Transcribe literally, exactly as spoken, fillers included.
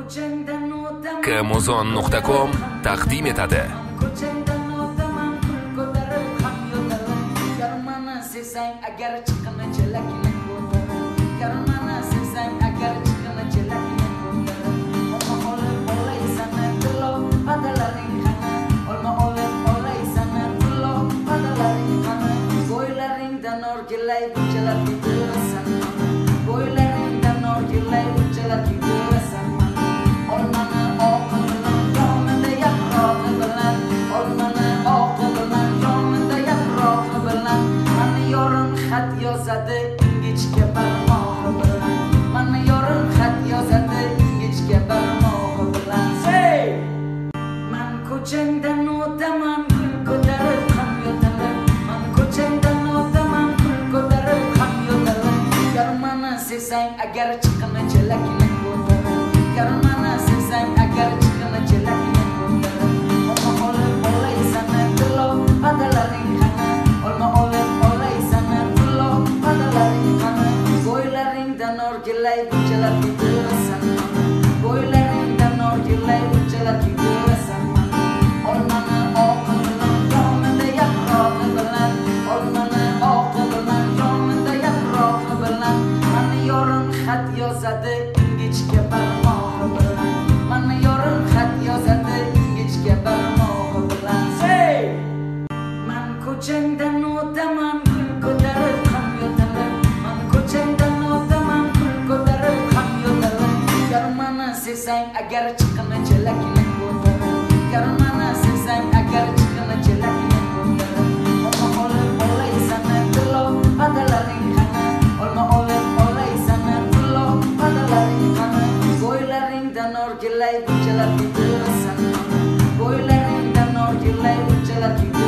kmuzon nuqta com taqdim etadi. Agar chiqini chelakini ko'tarar, garmana sezsang agar chiqini chelakini ko'tarar. Olma olib olaysan tillo padalaring qani, olma olib olaysan tillo padalaring qani. Bo'ylaringdan o'rgilay bunchalar ketasan, bo'ylaringdan o'rgilay bunchalar ketasan. Olmani oqi bilan yonida yaprog'i bilan, olmani oqi bilan yonida yaprog'i bilan. Yorim xat yozadi ingichka barmog'i bilan, mana yorim xat yozadi ingichka barmog'i bilan. Say man ko'changdan o'taman gul ko'tarib ham yo'talib, man ko'changdan o'taman gul ko'tarib ham yo'talib. Garmana sezsang agar chiqini chelakini ko'tarar, garmana sezsang agar chiqini chelakini ko'tarar. Olma olib olaysan tillo padalaring qani, olma olib bo'ylaringdan o'rgilay bunchalar ketasan, bo'ylaringdan o'rgilay bunchalar ketasan. Olmani oqi bilan yonida yaprog'i bilan, olmani oqi bilan yonida yaprog'i bilan. Mana yorim xat yozadi ingichka barmog'i bilan, mana yorim xat yozadi ingichka barmog'i bilan. Say man ko'changdan o'taman gul ko'tarib ham yo'talib, man ko'changdan o'taman gul ko'tarib ham yo'talib. Garmana sezsang agar chiqini chelakini ko'tarar, garmana sezsang agar chiqini chelakini ko'tarar. Olma olib olaysan tillo padalaring qani, olma olib olaysan tillo padalaring qani. Bo'ylaringdan o'rgilay bunchalar ketasan, bo'ylaringdan o'rgilay bunchalar ketasan.